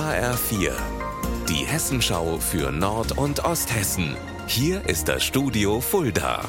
HR4, die Hessenschau für Nord- und Osthessen. Hier ist das Studio Fulda.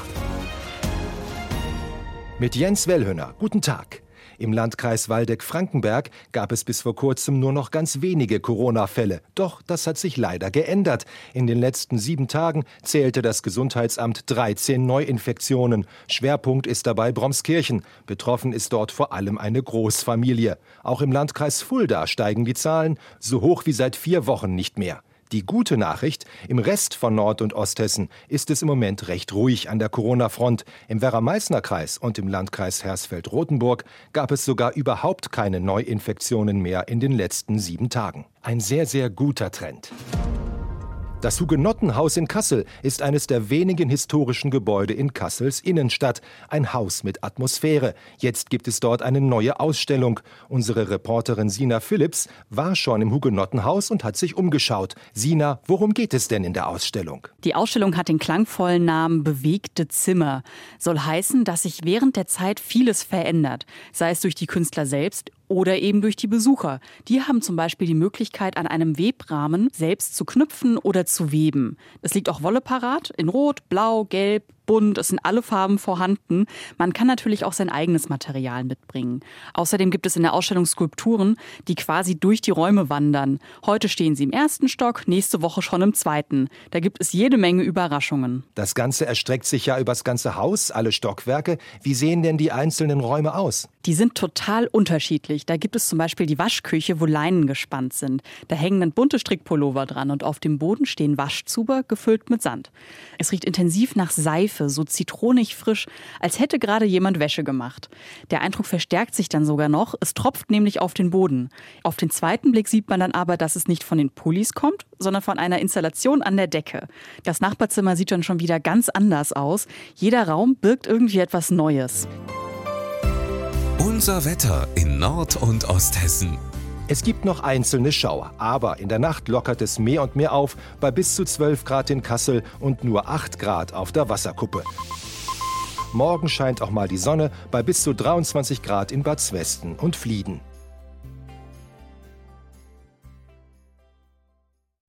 Mit Jens Wellhöner. Guten Tag. Im Landkreis Waldeck-Frankenberg gab es bis vor kurzem nur noch ganz wenige Corona-Fälle. Doch das hat sich leider geändert. In den letzten 7 Tagen zählte das Gesundheitsamt 13 Neuinfektionen. Schwerpunkt ist dabei Bromskirchen. Betroffen ist dort vor allem eine Großfamilie. Auch im Landkreis Fulda steigen die Zahlen, so hoch wie seit 4 Wochen nicht mehr. Die gute Nachricht, im Rest von Nord- und Osthessen ist es im Moment recht ruhig an der Corona-Front. Im Werra-Meißner-Kreis und im Landkreis Hersfeld-Rotenburg gab es sogar überhaupt keine Neuinfektionen mehr in den letzten 7 Tagen. Ein sehr, sehr guter Trend. Das Hugenottenhaus in Kassel ist eines der wenigen historischen Gebäude in Kassels Innenstadt. Ein Haus mit Atmosphäre. Jetzt gibt es dort eine neue Ausstellung. Unsere Reporterin Sina Philipps war schon im Hugenottenhaus und hat sich umgeschaut. Sina, worum geht es denn in der Ausstellung? Die Ausstellung hat den klangvollen Namen Bewegte Zimmer. Soll heißen, dass sich während der Zeit vieles verändert. Sei es durch die Künstler selbst oder eben durch die Besucher. Die haben zum Beispiel die Möglichkeit, an einem Webrahmen selbst zu knüpfen oder zu weben. Es liegt auch Wolle parat, in Rot, Blau, Gelb, bunt, es sind alle Farben vorhanden. Man kann natürlich auch sein eigenes Material mitbringen. Außerdem gibt es in der Ausstellung Skulpturen, die quasi durch die Räume wandern. Heute stehen sie im 1. Stock, nächste Woche schon im 2. Da gibt es jede Menge Überraschungen. Das Ganze erstreckt sich ja übers ganze Haus, alle Stockwerke. Wie sehen denn die einzelnen Räume aus? Die sind total unterschiedlich. Da gibt es zum Beispiel die Waschküche, wo Leinen gespannt sind. Da hängen dann bunte Strickpullover dran und auf dem Boden stehen Waschzuber, gefüllt mit Sand. Es riecht intensiv nach Seife, so zitronig frisch, als hätte gerade jemand Wäsche gemacht. Der Eindruck verstärkt sich dann sogar noch. Es tropft nämlich auf den Boden. Auf den zweiten Blick sieht man dann aber, dass es nicht von den Pullis kommt, sondern von einer Installation an der Decke. Das Nachbarzimmer sieht dann schon wieder ganz anders aus. Jeder Raum birgt irgendwie etwas Neues. Unser Wetter in Nord- und Osthessen. Es gibt noch einzelne Schauer, aber in der Nacht lockert es mehr und mehr auf, bei bis zu 12 Grad in Kassel und nur 8 Grad auf der Wasserkuppe. Morgen scheint auch mal die Sonne bei bis zu 23 Grad in Bad Svesten und Flieden.